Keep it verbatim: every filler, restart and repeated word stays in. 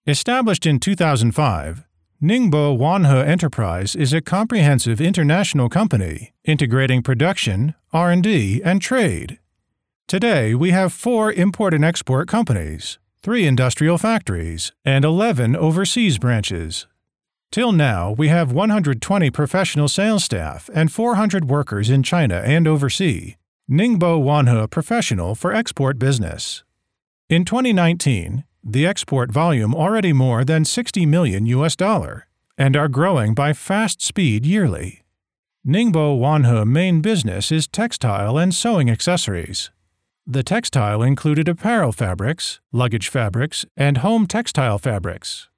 Established in two thousand five, Ningbo Wanhe Enterprise is a comprehensive international company integrating production, R and D, and trade. Today, we have four import and export companies, three industrial factories, and eleven overseas branches. Till now, we have one hundred twenty professional sales staff and four hundred workers in China and overseas. Ningbo Wanhe Professional for export business. In twenty nineteen, the export volume already more than sixty million U S dollar and are growing by fast speed yearly. Ningbo Wanhe main business is textile and sewing accessories. The textile included apparel fabrics, luggage fabrics, and home textile fabrics.